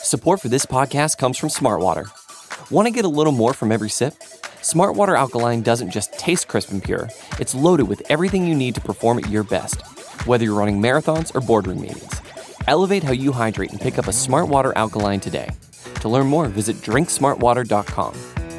Support for this podcast comes from Smartwater. Want to get a little more from every sip? Smartwater Alkaline doesn't just taste crisp and pure, it's loaded with everything you need to perform at your best, whether you're running marathons or boardroom meetings. Elevate how you hydrate and pick up a Smartwater Alkaline today. To learn more, visit drinksmartwater.com.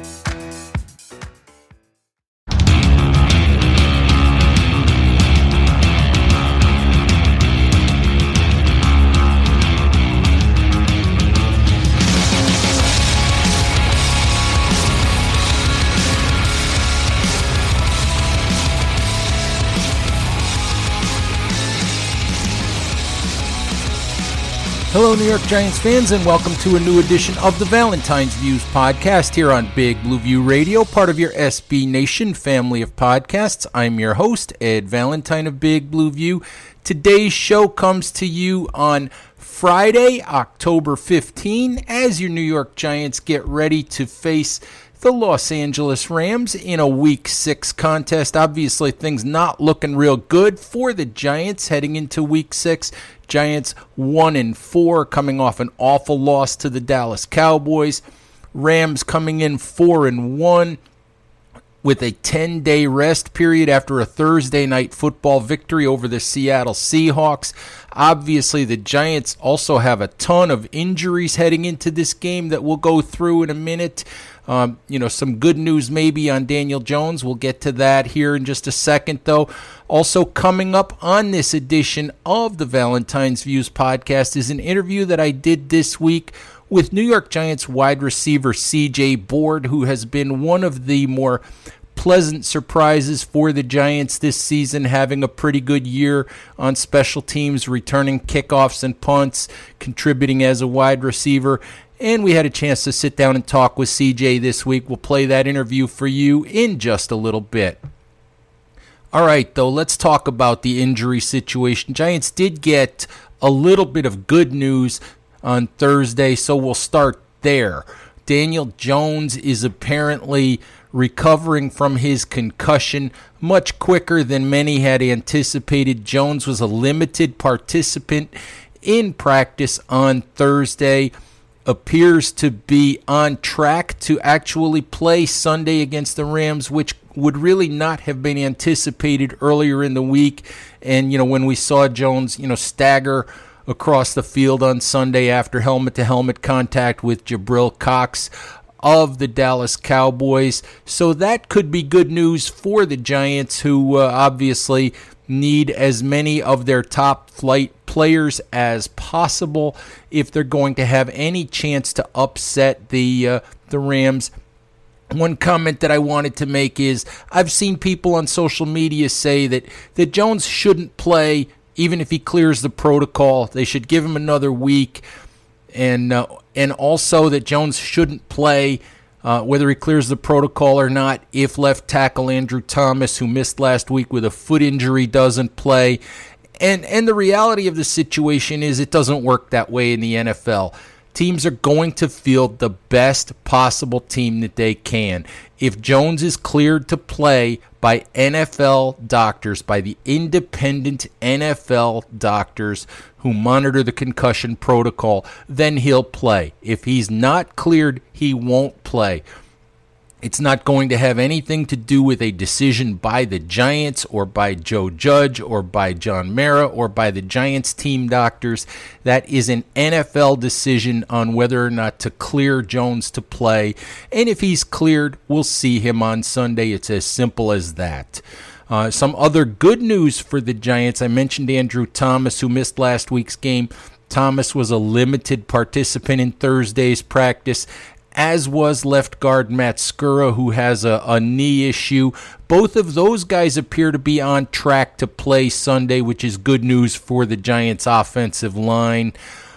Hello, New York Giants fans, and welcome to a new edition of the Valentine's Views podcast here on Big Blue View Radio, part of your SB Nation family of podcasts. I'm your host, Ed Valentine of Big Blue View. Today's show comes to you on Friday, October 15, as your New York Giants get ready to face the Los Angeles Rams in a Week 6 contest. Obviously, things not looking real good for the Giants heading into Week 6. Giants 1-4, coming off an awful loss to the Dallas Cowboys. Rams coming in 4-1 with a 10-day rest period after a Thursday night football victory over the Seattle Seahawks. Obviously, the Giants also have a ton of injuries heading into this game that we'll go through in a minute. Some good news maybe on Daniel Jones. We'll get to that here in just a second, though. Also coming up on this edition of the Valentine's Views podcast is an interview that I did this week with New York Giants wide receiver C.J. Board, who has been one of the more pleasant surprises for the Giants this season, having a pretty good year on special teams, returning kickoffs and punts, contributing as a wide receiver. And we had a chance to sit down and talk with CJ this week. We'll play that interview for you in just a little bit. All right, though, let's talk about the injury situation. Giants did get a little bit of good news on Thursday, so we'll start there. Daniel Jones is apparently recovering from his concussion much quicker than many had anticipated. Jones was a limited participant in practice on Thursday. Appears to be on track to actually play Sunday against the Rams, which would really not have been anticipated earlier in the week. And, when we saw Jones, stagger across the field on Sunday after helmet-to-helmet contact with Jabril Cox of the Dallas Cowboys. So that could be good news for the Giants, who obviously need as many of their top flight players as possible if they're going to have any chance to upset the Rams. One comment that I wanted to make is I've seen people on social media say that Jones shouldn't play even if he clears the protocol. They should give him another week, and also that Jones shouldn't play whether he clears the protocol or not if left tackle Andrew Thomas, who missed last week with a foot injury, doesn't play. And the reality of the situation is it doesn't work that way in the NFL. Teams are going to field the best possible team that they can. If Jones is cleared to play by NFL doctors, by the independent NFL doctors who monitor the concussion protocol, then he'll play. If he's not cleared, he won't play. It's not going to have anything to do with a decision by the Giants or by Joe Judge or by John Mara or by the Giants team doctors. That is an NFL decision on whether or not to clear Jones to play. And if he's cleared, we'll see him on Sunday. It's as simple as that. Some other good news for the Giants. I mentioned Andrew Thomas, who missed last week's game. Thomas was a limited participant in Thursday's practice, as was left guard Matt Skura, who has a knee issue. Both of those guys appear to be on track to play Sunday, which is good news for the Giants' offensive line.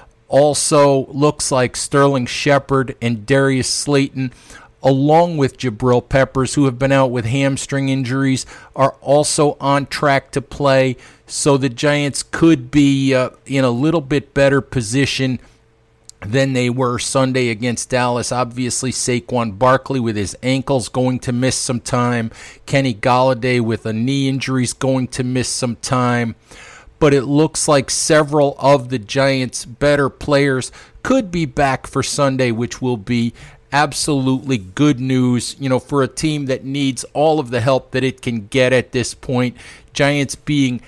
Also, looks like Sterling Shepard and Darius Slayton, along with Jabril Peppers, who have been out with hamstring injuries, are also on track to play. So the Giants could be in a little bit better position than they were Sunday against Dallas. Obviously, Saquon Barkley with his ankles going to miss some time. Kenny Golladay with a knee injury is going to miss some time. but it looks like several of the Giants' better players could be back for Sunday, which will be absolutely good news, for a team that needs all of the help that it can get at this point. Giants being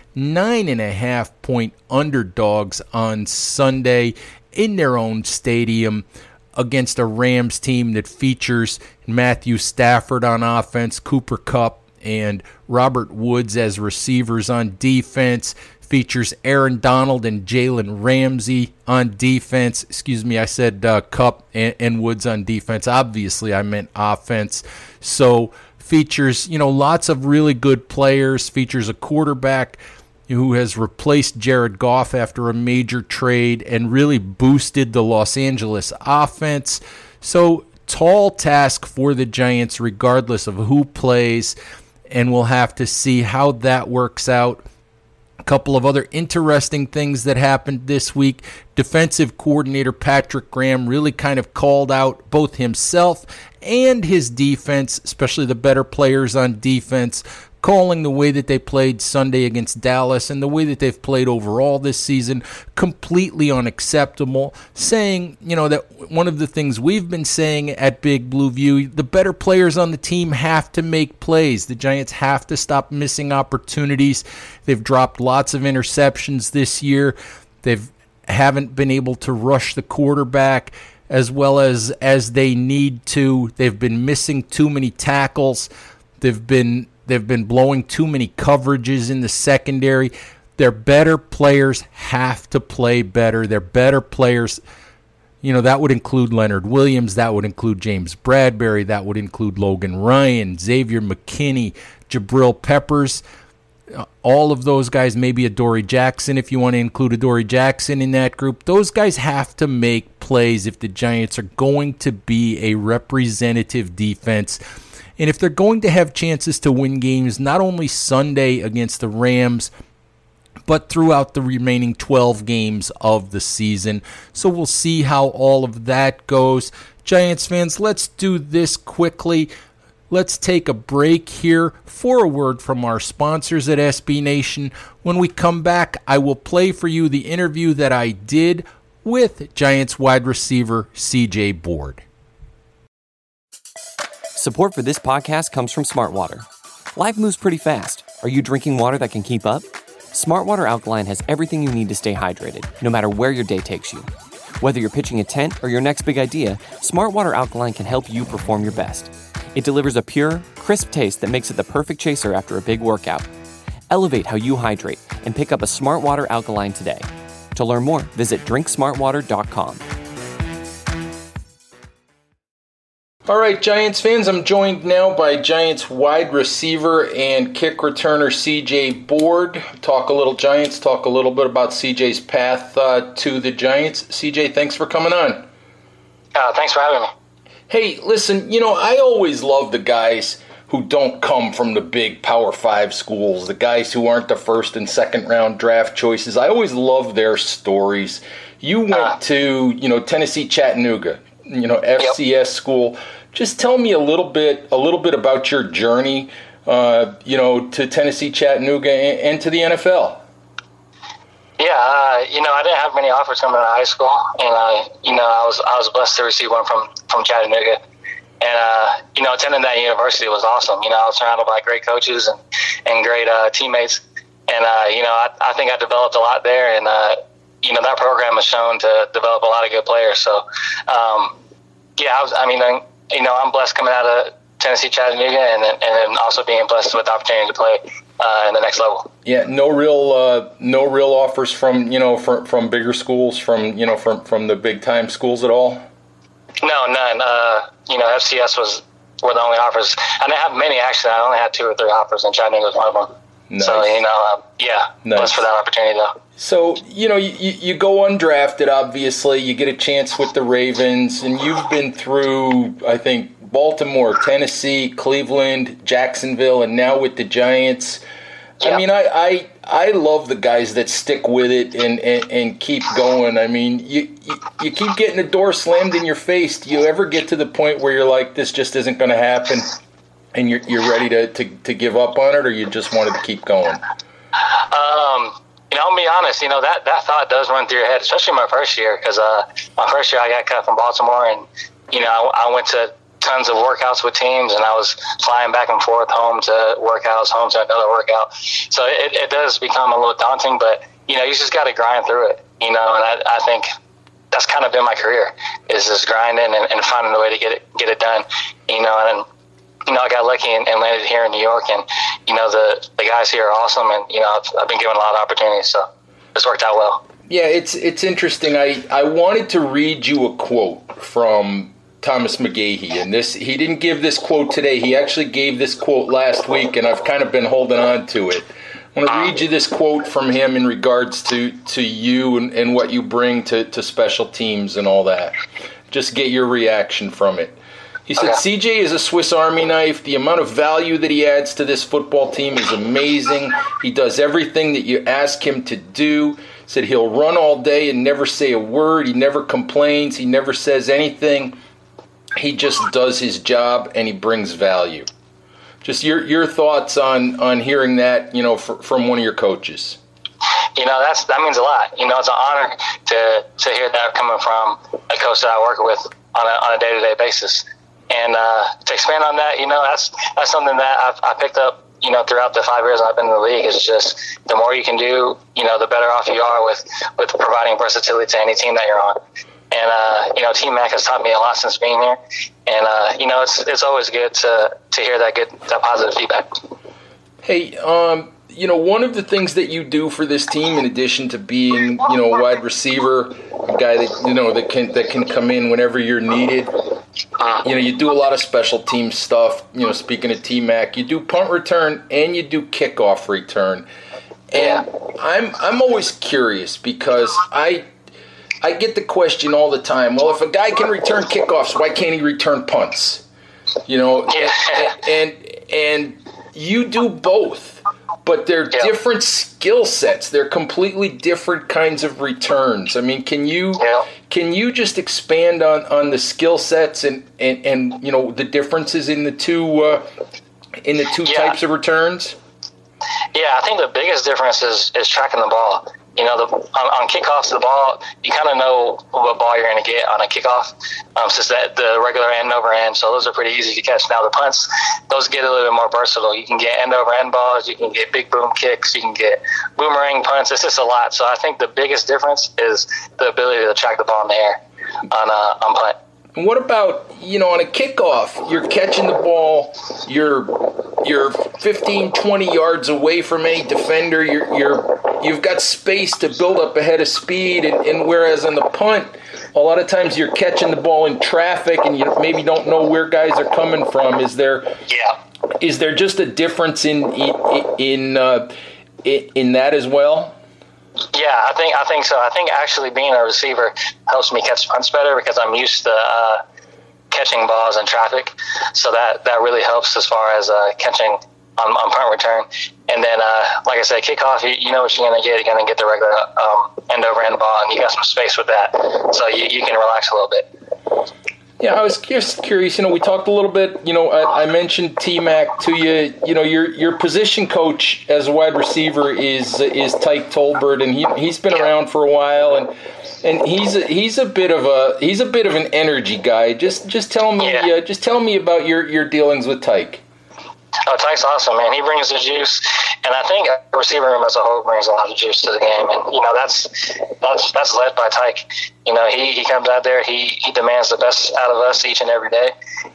9.5-point underdogs on Sunday in their own stadium against a Rams team that features Matthew Stafford on offense, Cooper Kupp and Robert Woods as receivers on defense, features Aaron Donald and Jalen Ramsey on defense. Excuse me, I said Kupp and Woods on defense. Obviously, I meant offense. So features, lots of really good players, features a quarterback who has replaced Jared Goff after a major trade and really boosted the Los Angeles offense. So tall task for the Giants regardless of who plays, and we'll have to see how that works out. A couple of other interesting things that happened this week. Defensive coordinator Patrick Graham really kind of called out both himself and his defense, especially the better players on defense, calling the way that they played Sunday against Dallas and the way that they've played overall this season completely unacceptable, saying, that one of the things we've been saying at Big Blue View, the better players on the team have to make plays. The Giants have to stop missing opportunities. They've dropped lots of interceptions this year. They haven't been able to rush the quarterback as well as they need to. They've been missing too many tackles. They've been blowing too many coverages in the secondary. Their better players have to play better. Their better players, that would include Leonard Williams. That would include James Bradbury. That would include Logan Ryan, Xavier McKinney, Jabril Peppers. All of those guys, maybe Adoree Jackson if you want to include Adoree Jackson in that group. Those guys have to make plays if the Giants are going to be a representative defense. And if they're going to have chances to win games, not only Sunday against the Rams, but throughout the remaining 12 games of the season. So we'll see how all of that goes. Giants fans, let's do this quickly. Let's take a break here for a word from our sponsors at SB Nation. When we come back, I will play for you the interview that I did with Giants wide receiver C.J. Board. Support for this podcast comes from Smart Water. Life moves pretty fast. Are you drinking water that can keep up? Smart Water Alkaline has everything you need to stay hydrated, no matter where your day takes you. Whether you're pitching a tent or your next big idea, Smart Water Alkaline can help you perform your best. It delivers a pure, crisp taste that makes it the perfect chaser after a big workout. Elevate how you hydrate and pick up a Smart Water Alkaline today. To learn more, visit drinksmartwater.com. All right, Giants fans, I'm joined now by Giants wide receiver and kick returner C.J. Board. Talk a little Giants, talk a little bit about C.J.'s path to the Giants. C.J., thanks for coming on. Thanks for having me. Hey, listen, I always love the guys who don't come from the big Power 5 schools, the guys who aren't the first and second round draft choices. I always love their stories. You went to, Tennessee Chattanooga, FCS school. Just tell me a little bit about your journey, to Tennessee Chattanooga and to the NFL. Yeah, I didn't have many offers coming out of high school, and I was blessed to receive one from Chattanooga, and attending that university was awesome. I was surrounded by great coaches and great teammates, and I think I developed a lot there, and that program has shown to develop a lot of good players. So, I'm blessed coming out of Tennessee Chattanooga, and then also being blessed with the opportunity to play in the next level. Yeah, no real offers from from bigger schools, from the big time schools at all. No, none. FCS were the only offers. I didn't have many actually. I only had 2 or 3 offers, and Chattanooga was one of them. Nice. So Nice. Blessed for that opportunity though. So you go undrafted. Obviously, you get a chance with the Ravens, and you've been through, I think, Baltimore, Tennessee, Cleveland, Jacksonville, and now with the Giants. Yeah. I mean, I love the guys that stick with it and keep going. I mean, you keep getting the door slammed in your face. Do you ever get to the point where you're like, this just isn't going to happen, and you're ready to give up on it, or you just wanted to keep going? I'll be honest, that thought does run through your head, especially my first year, because my first year I got cut from Baltimore, and, I went to tons of workouts with teams, and I was flying back and forth, home to workouts, home to another workout. So it does become a little daunting, but, you just got to grind through it, and I think that's kind of been my career, is just grinding and finding a way to get it done, and I got lucky and landed here in New York, and, the guys here are awesome, and, I've been given a lot of opportunities, so it's worked out well. Yeah, it's interesting. I wanted to read you a quote from Thomas McGahee, and he didn't give this quote today. He actually gave this quote last week, and I've kind of been holding on to it. I want to read you this quote from him in regards to you and what you bring to special teams and all that. Just get your reaction from it. He said, Okay. CJ is a Swiss Army knife. The amount of value that he adds to this football team is amazing. He does everything that you ask him to do. Said he'll run all day and never say a word. He never complains. He never says anything. He just does his job, and he brings value. Just your thoughts on hearing that, from one of your coaches. That means a lot. It's an honor to hear that coming from a coach that I work with on a day-to-day basis. And to expand on that, that's something that I picked up, throughout the 5 years I've been in the league. It's just the more you can do, the better off you are with providing versatility to any team that you're on. And, Team Mac has taught me a lot since being here. And, it's always good to hear that positive feedback. Hey, one of the things that you do for this team, in addition to being, a wide receiver, a guy that, that can come in whenever you're needed, you do a lot of special team stuff. Speaking of T-Mac, you do punt return and you do kickoff return. And I'm always curious because I get the question all the time, well, if a guy can return kickoffs, why can't he return punts? And you do both, but they're different skill sets. They're completely different kinds of returns. I mean, can you just expand on the skill sets and the differences in the two types of returns? Yeah, I think the biggest difference is tracking the ball. On kickoffs, the ball, you kind of know what ball you're going to get on a kickoff, since that the regular end over end, so those are pretty easy to catch. Now the punts, those get a little bit more versatile. You can get end over end balls, you can get big boom kicks, you can get boomerang punts. It's just a lot. So I think the biggest difference is the ability to track the ball in the air on punt. And what about, on a kickoff, you're catching the ball, you're 15, 20 yards away from any defender, you've got space to build up ahead of speed, and whereas on the punt, a lot of times you're catching the ball in traffic and you maybe don't know where guys are coming from. Is there just a difference in that as well? Yeah, I think so. I think actually being a receiver helps me catch punts better because I'm used to catching balls in traffic. So that really helps as far as catching on punt return. And then, like I said, kickoff, you know what you're going to get. You're going to get the regular end-over-end ball, and you got some space with that. So you can relax a little bit. Yeah, I was just curious. We talked a little bit. I mentioned T-Mac to you. Your position coach as a wide receiver is Tyke Tolbert, and he's been around for a while, and he's a bit of an energy guy. Just tell me about your dealings with Tyke. Oh, Tyke's awesome, man. He brings the juice, and I think the receiver room as a whole brings a lot of juice to the game. And that's led by Tyke. He comes out there, he demands the best out of us each and every day.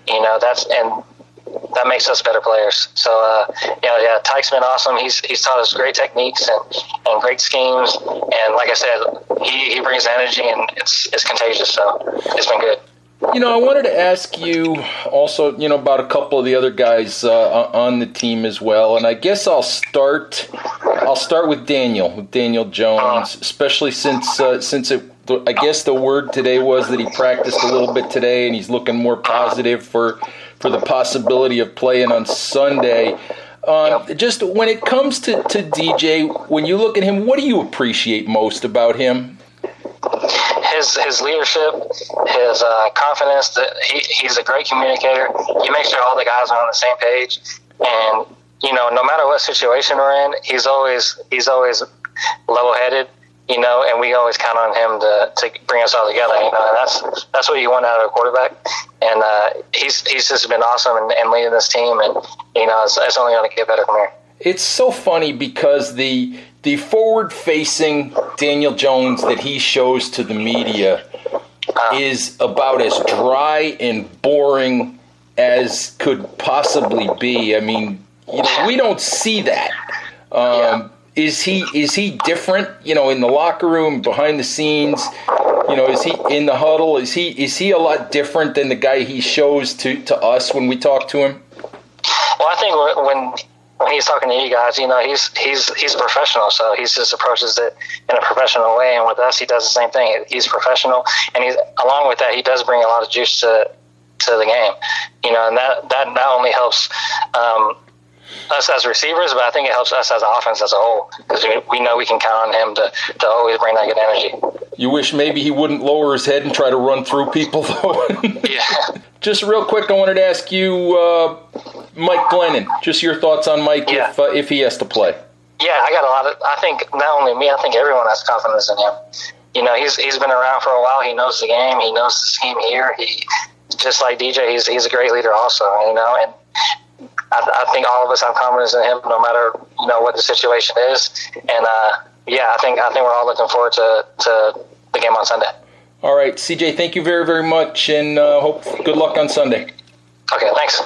That makes us better players. So Tyke's been awesome. He's taught us great techniques and great schemes. And like I said, he brings energy, and it's contagious. So it's been good. I wanted to ask you also, about a couple of the other guys on the team as well, and I guess I'll start with Daniel Jones, especially since I guess the word today was that he practiced a little bit today, and he's looking more positive for the possibility of playing on Sunday. Just when it comes to DJ, when you look at him, what do you appreciate most about him? His leadership, his confidence. That he's a great communicator. He makes sure all the guys are on the same page, and no matter what situation we're in, he's always level-headed, you know, and we always count on him to bring us all together, you know, and that's what you want out of a quarterback. And he's just been awesome and leading this team, and, you know, it's only going to get better from here. It's so funny because the forward-facing Daniel Jones that he shows to the media is about as dry and boring as could possibly be. I mean, you know, we don't see that. Is he different, you know, in the locker room, behind the scenes? You know, is he in the huddle? Is he a lot different than the guy he shows to us when we talk to him? Well, I think when he's talking to you guys, you know, he's professional, so he just approaches it in a professional way. And with us, he does the same thing. He's professional, and along with that, he does bring a lot of juice to the game, you know, and that not only helps us as receivers, but I think it helps us as an offense as a whole, because we know we can count on him to always bring that good energy. You wish maybe he wouldn't lower his head and try to run through people, though. Yeah. Just real quick, I wanted to ask you, Mike Glennon, just your thoughts on Mike if he has to play. Yeah, I think not only me, I think everyone has confidence in him. You know, he's been around for a while. He knows the game. He knows the scheme here. He, just like DJ, he's a great leader also, you know, and I think all of us have confidence in him, no matter, you know, what the situation is. And I think we're all looking forward to the game on Sunday. All right, CJ, thank you very, very much, and good luck on Sunday. Okay, thanks.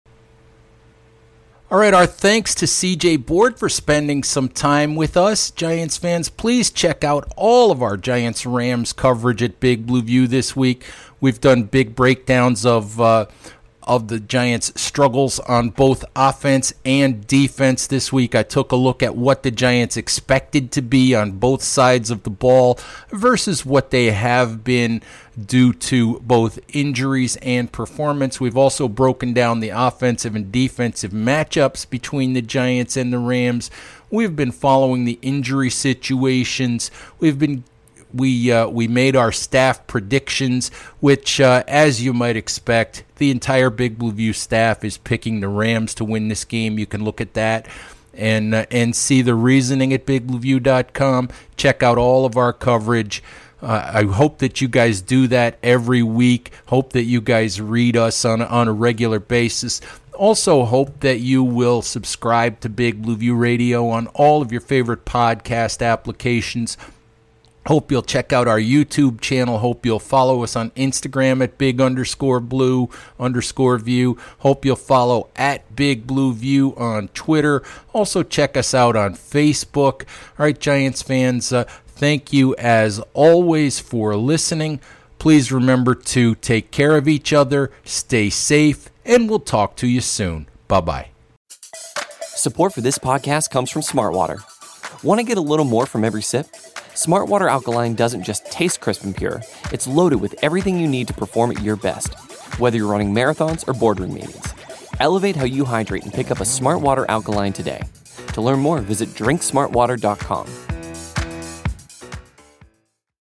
All right, our thanks to CJ Board for spending some time with us. Giants fans, please check out all of our Giants-Rams coverage at Big Blue View this week. We've done big breakdowns of the Giants' struggles on both offense and defense this week. I took a look at what the Giants expected to be on both sides of the ball versus what they have been due to both injuries and performance. We've also broken down the offensive and defensive matchups between the Giants and the Rams. We've been following the injury situations. We made our staff predictions, which, as you might expect, the entire Big Blue View staff is picking the Rams to win this game. You can look at that and see the reasoning at bigblueview.com. Check out all of our coverage. I hope that you guys do that every week. Hope that you guys read us on a regular basis. Also hope that you will subscribe to Big Blue View Radio on all of your favorite podcast applications. Hope you'll check out our YouTube channel. Hope you'll follow us on Instagram at big_blue_view. Hope you'll follow at Big Blue View on Twitter. Also check us out on Facebook. All right, Giants fans, thank you as always for listening. Please remember to take care of each other, stay safe, and we'll talk to you soon. Bye-bye. Support for this podcast comes from Smartwater. Want to get a little more from every sip? Smartwater Alkaline doesn't just taste crisp and pure, it's loaded with everything you need to perform at your best, whether you're running marathons or boardroom meetings. Elevate how you hydrate and pick up a Smartwater Alkaline today. To learn more, visit drinksmartwater.com.